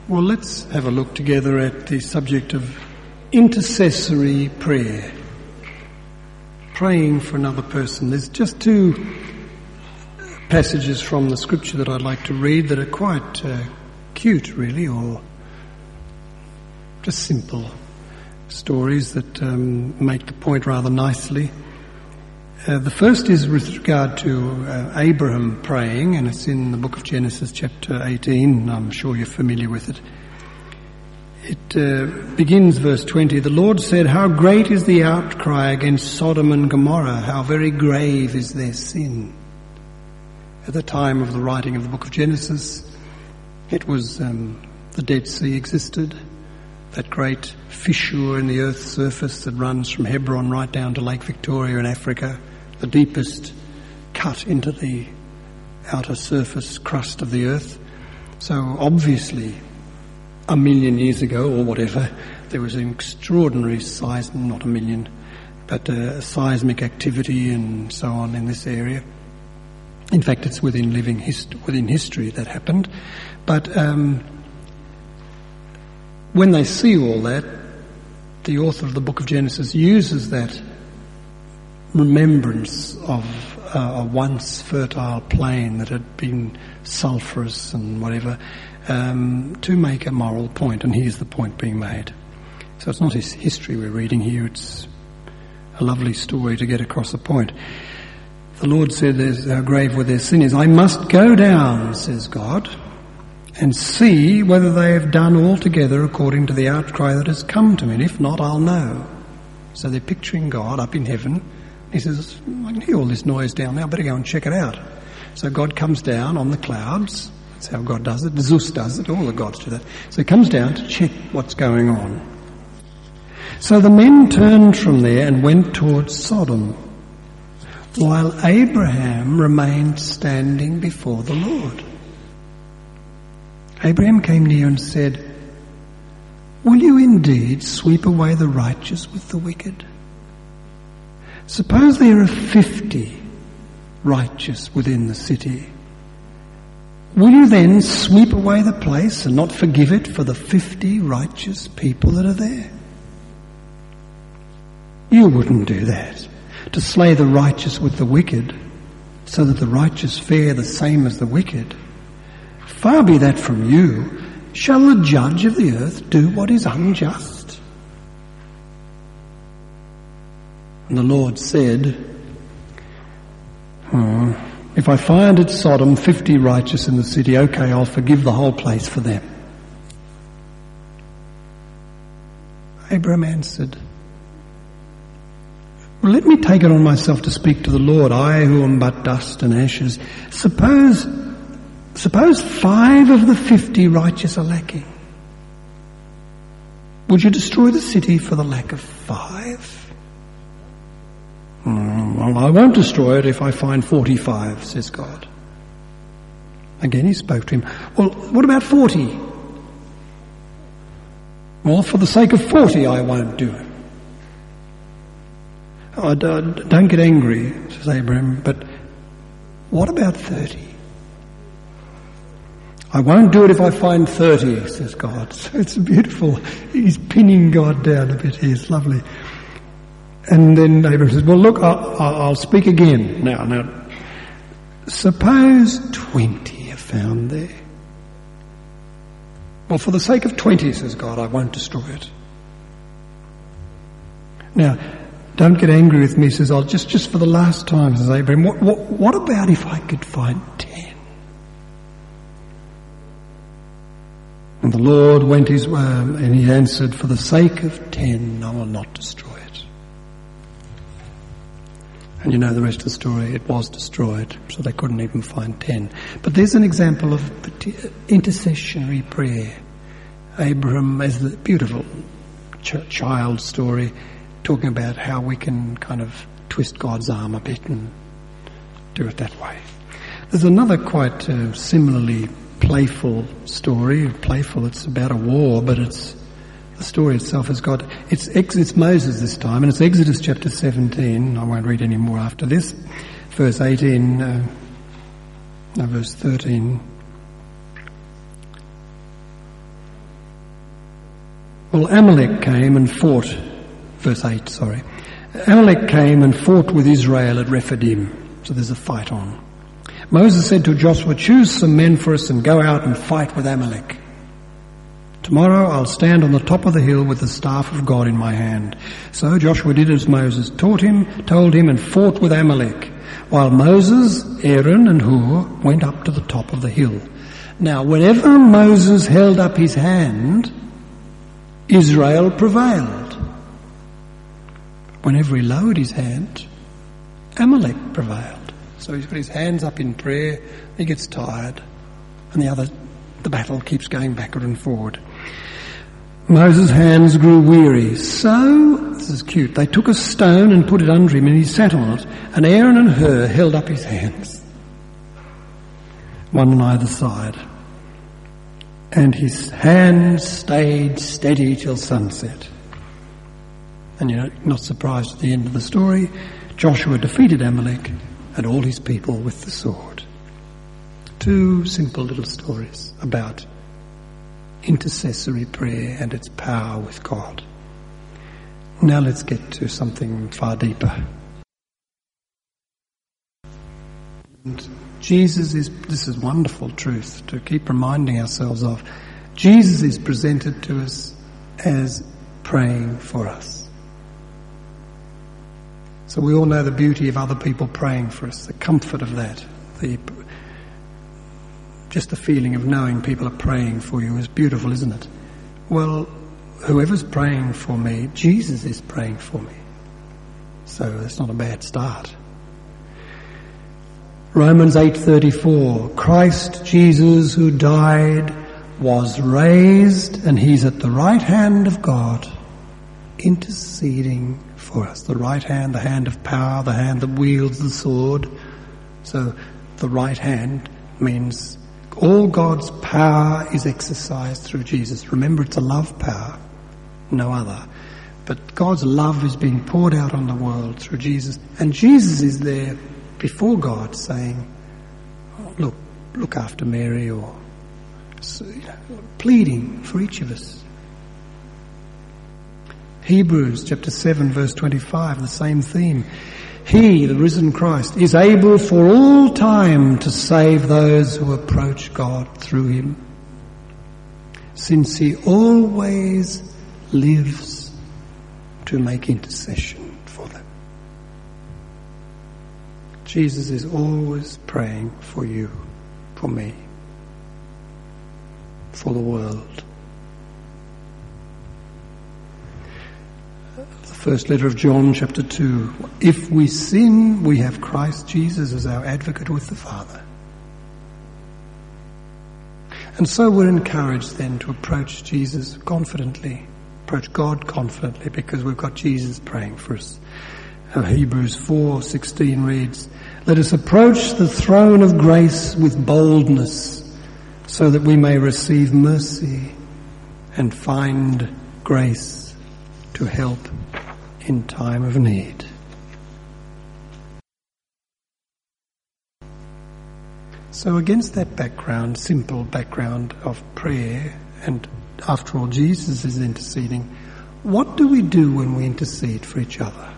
Well, let's have a look together at the subject of intercessory prayer. Praying for another person. There's just two passages from the scripture that I'd like to read that are quite cute, really, or just simple stories that make the point rather nicely. The first is with regard to Abraham praying, and it's in the book of Genesis chapter 18. I'm sure you're familiar with it. It begins verse 20. The Lord said, "How great is the outcry against Sodom and Gomorrah, how very grave is their sin." At the time of the writing of the book of Genesis, it was the Dead Sea existed, that great fissure in the earth's surface that runs from Hebron right down to Lake Victoria in Africa, the deepest cut into the outer surface crust of the earth. So obviously, a million years ago or whatever, there was an extraordinary not a million, but seismic activity and so on in this area. In fact, it's within history that happened. But when they see all that, the author of the book of Genesis uses that remembrance of a once fertile plain that had been sulphurous and whatever, to make a moral point, and here's the point being made. So it's not his history we're reading here, it's a lovely story to get across a point. The Lord said, "There's how grave where their sin is. I must go down," says God, "and see whether they have done altogether according to the outcry that has come to me, and if not, I'll know." So they're picturing God up in heaven. He says, "I can hear all this noise down there, I better go and check it out." So God comes down on the clouds. That's how God does it. Zeus does it. All the gods do that. So he comes down to check what's going on. So the men turned from there and went towards Sodom, while Abraham remained standing before the Lord. Abraham came near and said, "Will you indeed sweep away the righteous with the wicked? Suppose there are 50 righteous within the city. Will you then sweep away the place and not forgive it for the 50 righteous people that are there? You wouldn't do that, to slay the righteous with the wicked, so that the righteous fare the same as the wicked. Far be that from you. Shall the judge of the earth do what is unjust?" And the Lord said, "If I find at Sodom 50 righteous in the city, okay, I'll forgive the whole place for them." Abraham answered, "Well, let me take it on myself to speak to the Lord, I who am but dust and ashes. Suppose 5 of the 50 righteous are lacking. Would you destroy the city for the lack of 5? Well, I won't destroy it if I find 45, says God. Again he spoke to him. Well, what about 40? Well, for the sake of 40 I won't do it. Oh, don't get angry, says Abraham, but what about 30? I won't do it if I find 30, says God. So it's beautiful. He's pinning God down a bit here. It's lovely. And then Abraham says, well, look, I'll speak again. Now, suppose 20 are found there. Well, for the sake of 20, says God, I won't destroy it. Now, don't get angry with me, says, I'll just for the last time, says Abraham, what about if I could find 10? And the Lord went his way, and he answered, for the sake of 10, I will not destroy it. And you know the rest of the story, it was destroyed, so they couldn't even find 10. But there's an example of intercessionary prayer. Abraham, as the beautiful child story, talking about how we can kind of twist God's arm a bit and do it that way. There's another quite similarly playful story. Playful, it's about a war, but the story itself has got, it's Moses this time, and it's Exodus chapter 17. I won't read any more after this. Verse 18, verse 13. Well, Amalek came and fought, verse 8, sorry. Amalek came and fought with Israel at Rephidim. So there's a fight on. Moses said to Joshua, choose some men for us and go out and fight with Amalek. Tomorrow I'll stand on the top of the hill with the staff of God in my hand. So Joshua did as Moses told him, and fought with Amalek, while Moses, Aaron and Hur went up to the top of the hill. Now, whenever Moses held up his hand, Israel prevailed. Whenever he lowered his hand, Amalek prevailed. So he's got his hands up in prayer, he gets tired, and the battle keeps going backward and forward. Moses' hands grew weary. So, this is cute, they took a stone and put it under him and he sat on it, and Aaron and Hur held up his hands, one on either side. And his hands stayed steady till sunset. And you're not surprised at the end of the story, Joshua defeated Amalek and all his people with the sword. Two simple little stories about intercessory prayer and its power with God. Now let's get to something far deeper. And this is wonderful truth to keep reminding ourselves of. Jesus is presented to us as praying for us. So we all know the beauty of other people praying for us, the comfort of that, just the feeling of knowing people are praying for you is beautiful, isn't it? Well, whoever's praying for me, Jesus is praying for me. So that's not a bad start. Romans 8:34, Christ Jesus who died was raised and he's at the right hand of God interceding for us. The right hand, the hand of power, the hand that wields the sword. So the right hand means all God's power is exercised through Jesus. Remember, it's a love power, no other. But God's love is being poured out on the world through Jesus. And Jesus is there before God saying, oh, look after Mary, or pleading for each of us. Hebrews chapter 7 verse 25, the same theme. He, the risen Christ, is able for all time to save those who approach God through him, since he always lives to make intercession for them. Jesus is always praying for you, for me, for the world. First letter of John, chapter 2. If we sin, we have Christ Jesus as our advocate with the Father. And so we're encouraged then to approach Jesus confidently, approach God confidently, because we've got Jesus praying for us. Hebrews 4:16 reads, let us approach the throne of grace with boldness, so that we may receive mercy and find grace to help in time of need. So against that background, simple background of prayer, and after all Jesus is interceding, what do we do when we intercede for each other?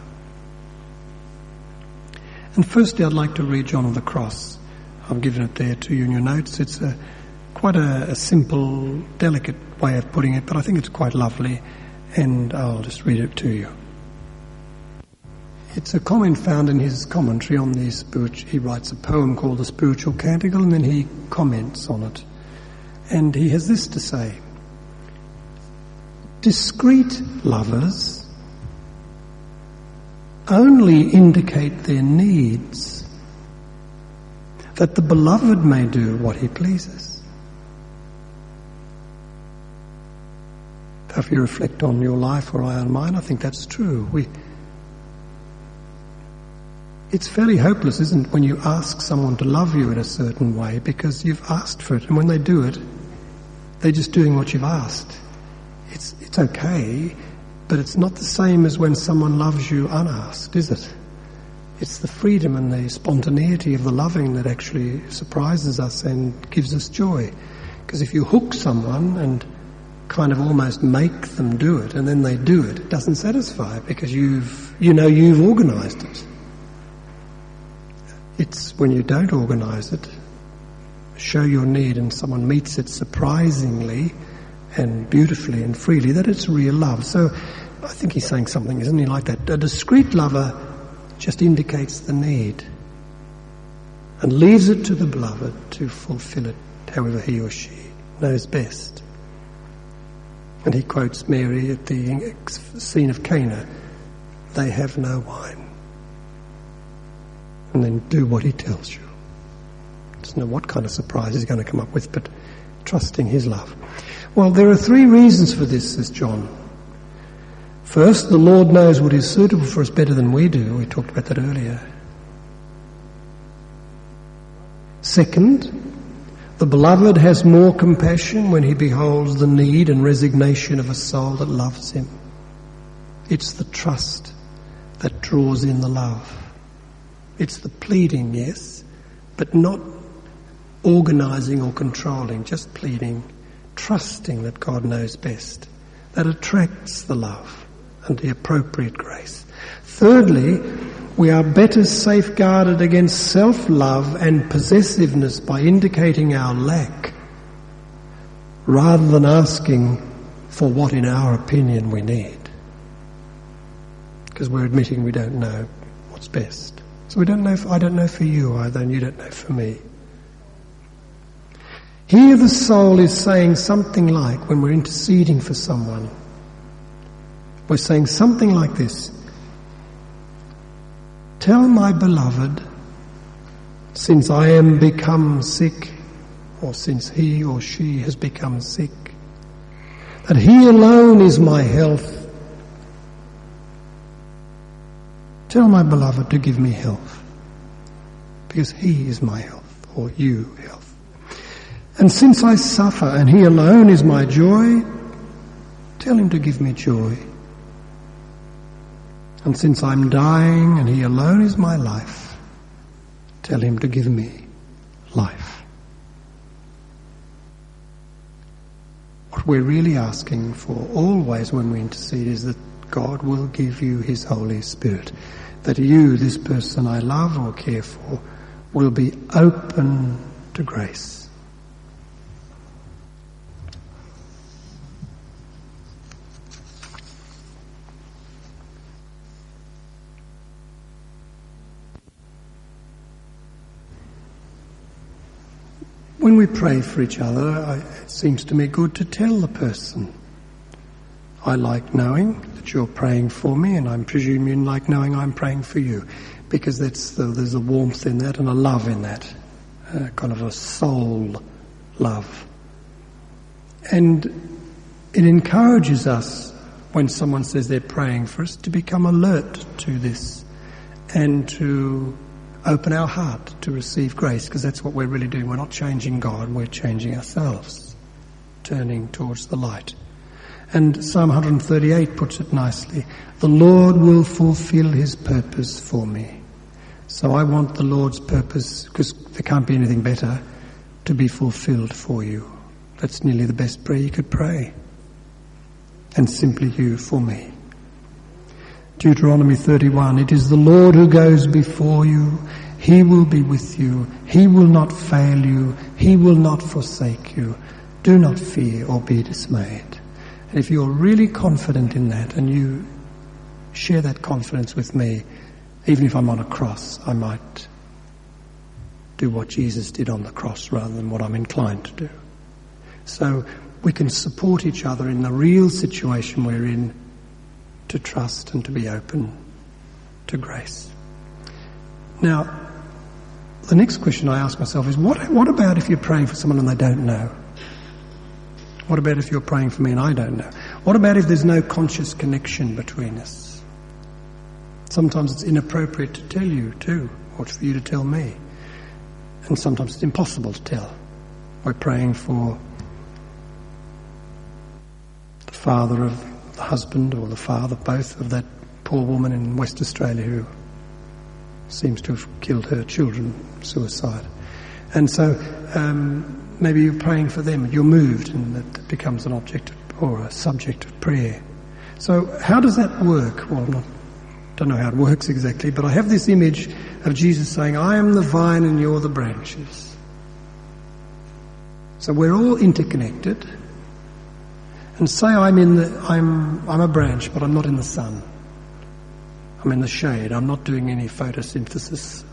And firstly I'd like to read John of the Cross. I've given it there to you in your notes. It's quite a simple, delicate way of putting it, but I think it's quite lovely, and I'll just read it to you. It's a comment found in his commentary on the spiritual. He writes a poem called The Spiritual Canticle, and then he comments on it. And he has this to say: discreet lovers only indicate their needs, that the beloved may do what he pleases. If you reflect on your life or on mine, I think that's true. It's fairly hopeless, isn't it, when you ask someone to love you in a certain way because you've asked for it, and when they do it, they're just doing what you've asked. It's okay, but it's not the same as when someone loves you unasked, is it? It's the freedom and the spontaneity of the loving that actually surprises us and gives us joy. Because if you hook someone and kind of almost make them do it, and then they do it, it doesn't satisfy because you've organised it. It's when you don't organise it, show your need and someone meets it surprisingly and beautifully and freely, that it's real love. So I think he's saying something, isn't he, like that? A discreet lover just indicates the need and leaves it to the beloved to fulfill it however he or she knows best. And he quotes Mary at the scene of Cana, they have no wine. And then do what he tells you. Doesn't know what kind of surprise he's going to come up with, but trusting his love. Well, there are 3 reasons for this, says John. First, the Lord knows what is suitable for us better than we do. We talked about that earlier. Second, the beloved has more compassion when he beholds the need and resignation of a soul that loves him. It's the trust that draws in the love. It's the pleading, yes, but not organising or controlling, just pleading, trusting that God knows best. That attracts the love and the appropriate grace. Thirdly, we are better safeguarded against self-love and possessiveness by indicating our lack rather than asking for what in our opinion we need. Because we're admitting we don't know what's best. So I don't know for you either, and you don't know for me. Here the soul is saying something like, when we're interceding for someone, we're saying something like this: tell my beloved, since I am become sick, or since he or she has become sick, that he alone is my health. Tell my beloved to give me health, because he is my health, or you health. And since I suffer and he alone is my joy, tell him to give me joy. And since I'm dying and he alone is my life, tell him to give me life. What we're really asking for always when we intercede is that God will give you his Holy Spirit. That you, this person I love or care for, will be open to grace. When we pray for each other, it seems to me good to tell the person, I like knowing that you're praying for me, and I presume you like knowing I'm praying for you, because there's a warmth in that and a love in that, kind of a soul love. And it encourages us, when someone says they're praying for us, to become alert to this and to open our heart to receive grace, because that's what we're really doing. We're not changing God, we're changing ourselves, turning towards the light. And Psalm 138 puts it nicely, the Lord will fulfill his purpose for me. So I want the Lord's purpose, because there can't be anything better, to be fulfilled for you. That's nearly the best prayer you could pray. And simply you for me. Deuteronomy 31, it is the Lord who goes before you. He will be with you. He will not fail you. He will not forsake you. Do not fear or be dismayed. And if you're really confident in that, and you share that confidence with me, even if I'm on a cross, I might do what Jesus did on the cross rather than what I'm inclined to do. So we can support each other in the real situation we're in, to trust and to be open to grace. Now, the next question I ask myself is, what about if you're praying for someone and they don't know? What about if you're praying for me and I don't know? What about if there's no conscious connection between us? Sometimes it's inappropriate to tell you too, or for you to tell me. And sometimes it's impossible to tell. We're praying for the father of the husband, or the father, both, of that poor woman in West Australia who seems to have killed her children, suicide. And so maybe you're praying for them, you're moved, and that becomes an object or a subject of prayer. So how does that work? Well, I don't know how it works exactly, but I have this image of Jesus saying, I am the vine and you're the branches. So we're all interconnected. And say I'm a branch, but I'm not in the sun. I'm in the shade. I'm not doing any photosynthesis.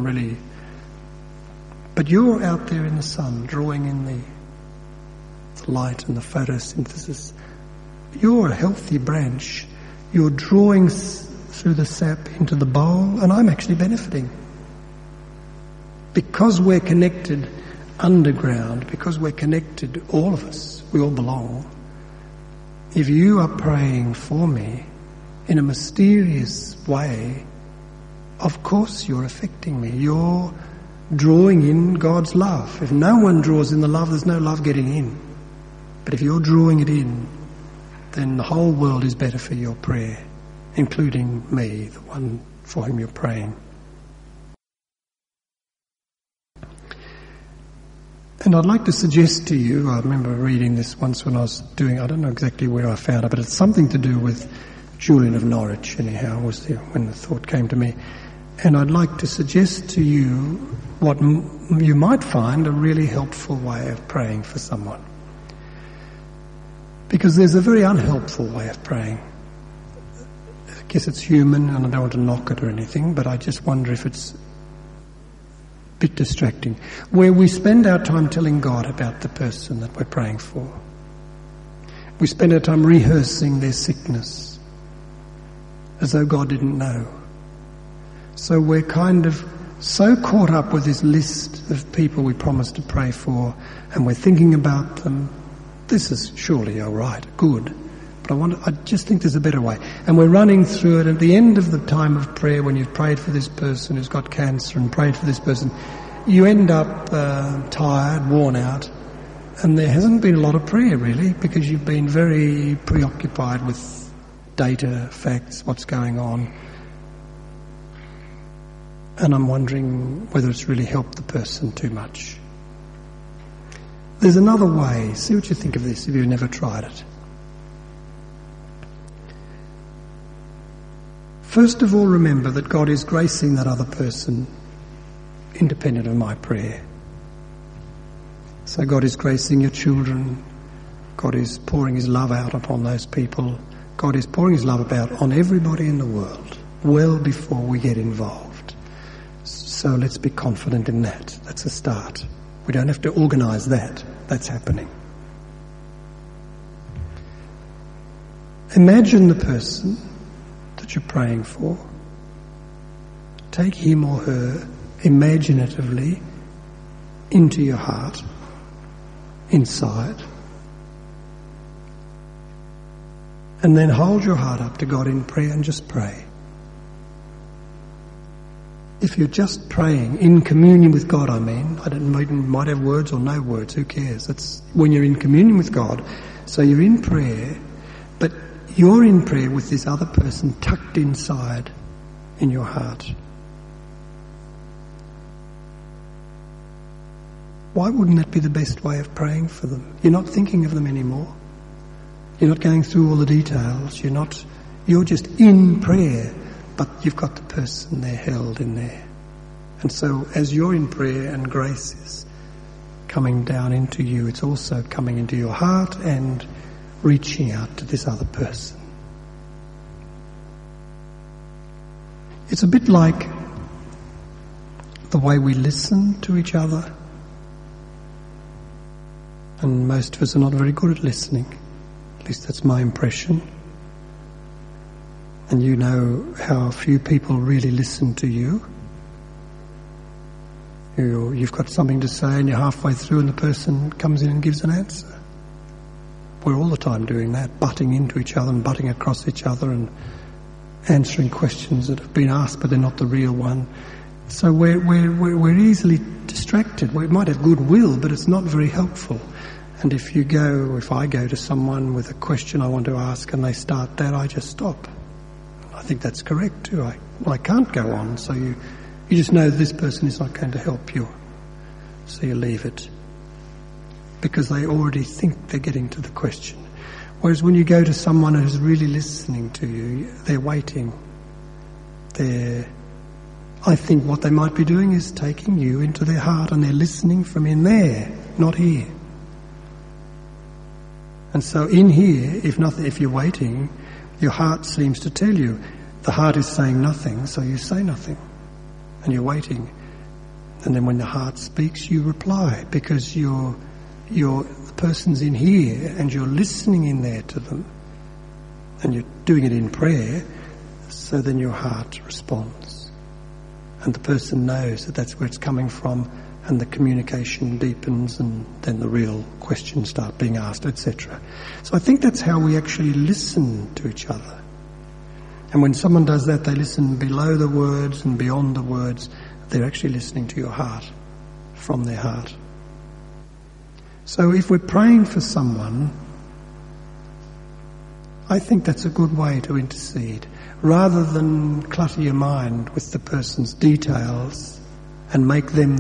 But you're out there in the sun, drawing in the light and the photosynthesis. You're a healthy branch. You're drawing through the sap into the bowl, and I'm actually benefiting. Because we're connected underground, because we're connected, all of us, we all belong. If you are praying for me in a mysterious way, of course you're affecting me. You're drawing in God's love. If no one draws in the love, there's no love getting in. But if you're drawing it in, then the whole world is better for your prayer, including me, the one for whom you're praying. And I'd like to suggest to you, I remember reading this once when I was I don't know exactly where I found it, but it's something to do with Julian of Norwich, anyhow, was there when the thought came to me. And I'd like to suggest to you what you might find a really helpful way of praying for someone. Because there's a very unhelpful way of praying. I guess it's human, and I don't want to knock it or anything, but I just wonder if it's bit distracting, where we spend our time telling God about the person that we're praying for. We spend our time rehearsing their sickness as though God didn't know. So we're kind of so caught up with this list of people we promised to pray for, and we're thinking about them. This is surely all right, good, but I just think there's a better way. And we're running through it. At the end of the time of prayer, when you've prayed for this person who's got cancer and prayed for this person, you end up tired, worn out, and there hasn't been a lot of prayer really, because you've been very preoccupied with data, facts, what's going on. And I'm wondering whether it's really helped the person too much. There's another way. See what you think of this if you've never tried it. First of all, remember that God is gracing that other person independent of my prayer. So God is gracing your children. God is pouring his love out upon those people. God is pouring his love out on everybody in the world well before we get involved. So let's be confident in that. That's a start. We don't have to organise that. That's happening. Imagine the person that you're praying for. Take him or her imaginatively into your heart, inside, and then hold your heart up to God in prayer and just pray. If you're just praying in communion with God, I might have words or no words, who cares? That's when you're in communion with God. So you're in prayer, but you're in prayer with this other person tucked inside in your heart. Why wouldn't that be the best way of praying for them? You're not thinking of them anymore. You're not going through all the details. You're just in prayer, but you've got the person there held in there. And so as you're in prayer and grace is coming down into you, it's also coming into your heart and reaching out to this other person. It's a bit like the way we listen to each other. And most of us are not very good at listening. At least that's my impression. And you know how few people really listen to you. You've got something to say and you're halfway through and the person comes in and gives an answer. We're all the time doing that, butting into each other and butting across each other and answering questions that have been asked but they're not the real one. So we're easily distracted. We might have goodwill, but it's not very helpful. And if I go to someone with a question I want to ask and they start that, I just stop. I think that's correct too. I can't go on. So you just know this person is not going to help you. So you leave it. Because they already think they're getting to the question. Whereas when you go to someone who's really listening to you, they're waiting. I think what they might be doing is taking you into their heart, and they're listening from in there, not here. And so in here, if you're waiting, your heart seems to tell you. The heart is saying nothing, so you say nothing. And you're waiting. And then when the heart speaks, you reply, because the person's in here and you're listening in there to them. And you're doing it in prayer, so then your heart responds. And the person knows that that's where it's coming from, and the communication deepens, and then the real questions start being asked, etc. So I think that's how we actually listen to each other. And when someone does that, they listen below the words and beyond the words. They're actually listening to your heart, from their heart. So if we're praying for someone, I think that's a good way to intercede. Rather than clutter your mind with the person's details and make them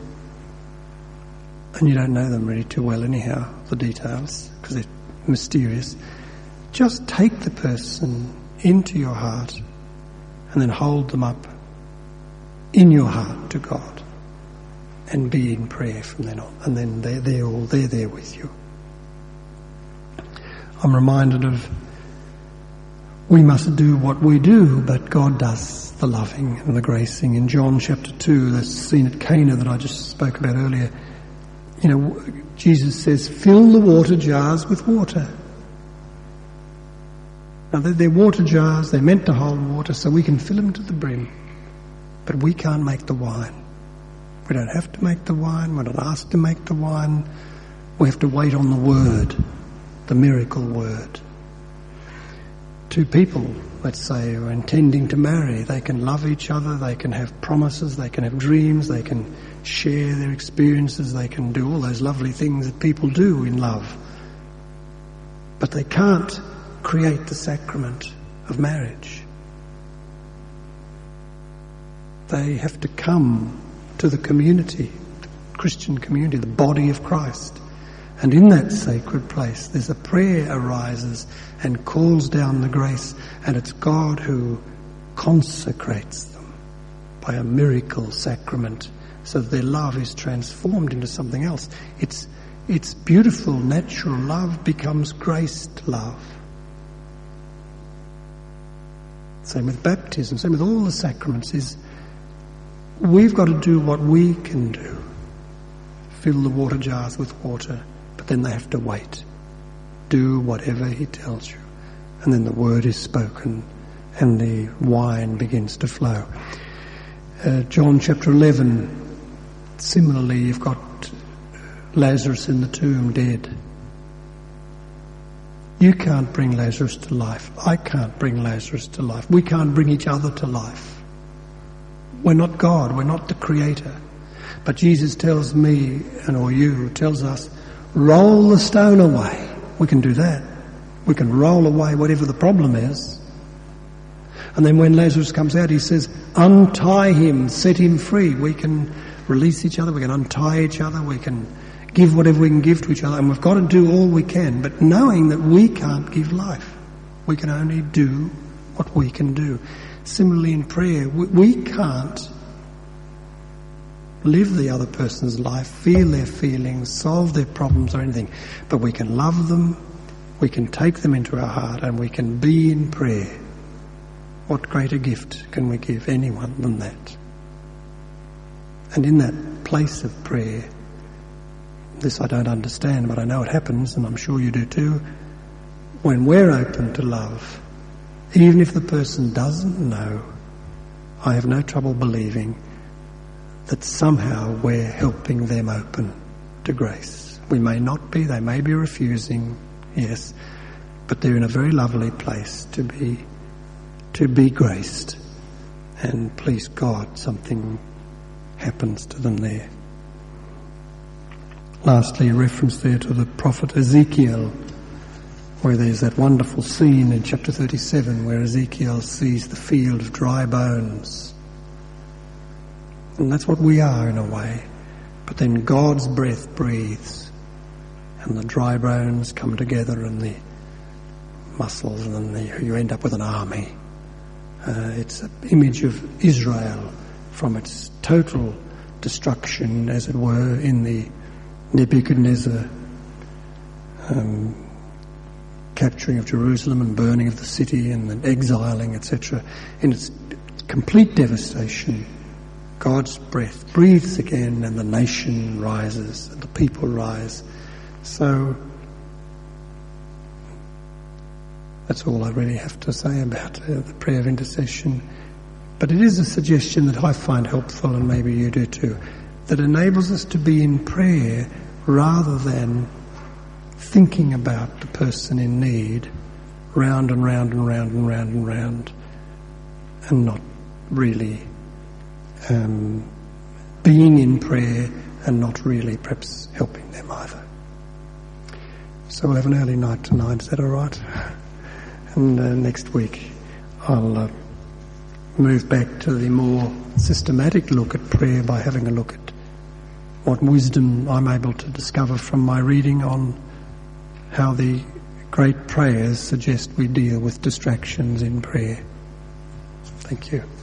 and you don't know them really too well anyhow, the details, because they're mysterious. Just take the person into your heart and then hold them up in your heart to God and be in prayer from then on. And then they're there with you. I'm reminded of, we must do what we do, but God does the loving and the gracing. In John chapter 2, the scene at Cana that I just spoke about earlier, Jesus says, fill the water jars with water. Now they're water jars, they're meant to hold water, so we can fill them to the brim. But we can't make the wine. We don't have to make the wine, we're not asked to make the wine. We have to wait on the word, the miracle word. Two people, let's say, who are intending to marry, they can love each other, they can have promises, they can have dreams, they can share their experiences, they can do all those lovely things that people do in love. But they can't create the sacrament of marriage. They have to come to the community, the Christian community, the body of Christ. And in that sacred place, there's a prayer arises and calls down the grace, and it's God who consecrates them by a miracle sacrament, so that their love is transformed into something else. It's beautiful, natural love becomes graced love. Same with baptism, same with all the sacraments, is we've got to do what we can do. Fill the water jars with water, but then they have to wait. Do whatever he tells you. And then the word is spoken and the wine begins to flow. John chapter 11, similarly, you've got Lazarus in the tomb dead. You can't bring Lazarus to life. I can't bring Lazarus to life. We can't bring each other to life. We're not God. We're not the Creator. But Jesus tells me, or you, tells us, roll the stone away. We can do that. We can roll away whatever the problem is. And then when Lazarus comes out, he says, untie him, set him free. We can release each other. We can untie each other. We can give whatever we can give to each other. And we've got to do all we can, but knowing that we can't give life. We can only do what we can do. Similarly in prayer, we can't live the other person's life, feel their feelings, solve their problems or anything. But we can love them, we can take them into our heart, and we can be in prayer. What greater gift can we give anyone than that? And in that place of prayer, this I don't understand, but I know it happens, and I'm sure you do too, when we're open to love, even if the person doesn't know, I have no trouble believing that somehow we're helping them open to grace. We may not be, they may be refusing, yes, but they're in a very lovely place to be graced. And please God, something happens to them there. Lastly, a reference there to the prophet Ezekiel, where there's that wonderful scene in chapter 37 where Ezekiel sees the field of dry bones. And that's what we are in a way. But then God's breath breathes and the dry bones come together and muscles, and then you end up with an army. It's an image of Israel from its total destruction, as it were, in the Nebuchadnezzar capturing of Jerusalem and burning of the city and then exiling, etc. In its complete devastation, God's breath breathes again and the nation rises and the people rise. So that's all I really have to say about the prayer of intercession. But it is a suggestion that I find helpful, and maybe you do too, that enables us to be in prayer rather than thinking about the person in need round and round and round and round and round, and not really being in prayer and not really perhaps helping them either. So we'll have an early night tonight, is that all right? And next week I'll move back to the more systematic look at prayer by having a look at what wisdom I'm able to discover from my reading on how the great prayers suggest we deal with distractions in prayer. Thank you.